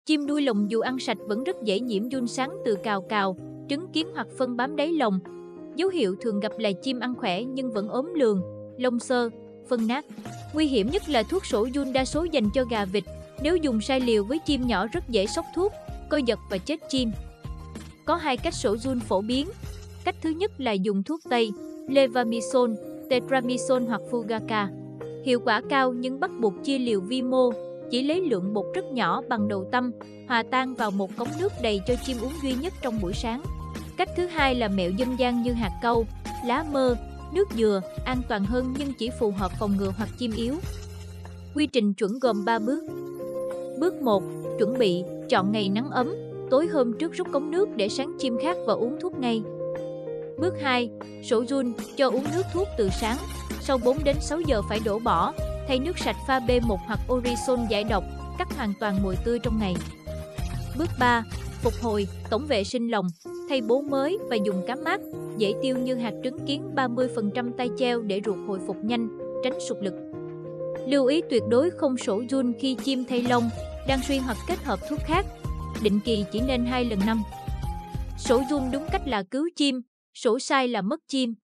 Chim đuôi lồng dù ăn sạch vẫn rất dễ nhiễm giun sán từ cào cào, trứng kiến hoặc phân bám đáy lồng. Dấu hiệu thường gặp là chim ăn khỏe nhưng vẫn ốm lườn, lông xơ, phân nát. Nguy hiểm nhất là thuốc sổ giun đa số dành cho gà vịt. Nếu dùng sai liều với chim nhỏ rất dễ sốc thuốc, co giật và chết chim. Có 2 cách sổ giun phổ biến. Cách thứ nhất là dùng thuốc tây, levamisole, tetramycin hoặc fugaka. Hiệu quả cao nhưng bắt buộc chia liều vi mô, chỉ lấy lượng bột rất nhỏ bằng đầu tăm, hòa tan vào một cốc nước đầy cho chim uống duy nhất trong buổi sáng. Cách thứ hai là mẹo dân gian như hạt cau, lá mơ, nước dừa, an toàn hơn nhưng chỉ phù hợp phòng ngừa hoặc chim yếu. Quy trình chuẩn gồm 3 bước. Bước 1. Chuẩn bị, chọn ngày nắng ấm, tối hôm trước rút cống nước để sáng chim khát và uống thuốc ngay. Bước 2. Sổ giun, cho uống nước thuốc từ sáng, sau 4 đến 6 giờ phải đổ bỏ, thay nước sạch pha B1 hoặc Orisol giải độc, cắt hoàn toàn mùi tươi trong ngày. Bước 3. Phục hồi, tổng vệ sinh lồng, thay bố mới và dùng cám mát, dễ tiêu như hạt trứng kiến 30% tay treo để ruột hồi phục nhanh, tránh sụt lực. Lưu ý tuyệt đối không sổ giun khi chim thay lông, đang suy hoặc kết hợp thuốc khác. Định kỳ chỉ nên 2 lần năm. Sổ giun đúng cách là cứu chim, sổ sai là mất chim.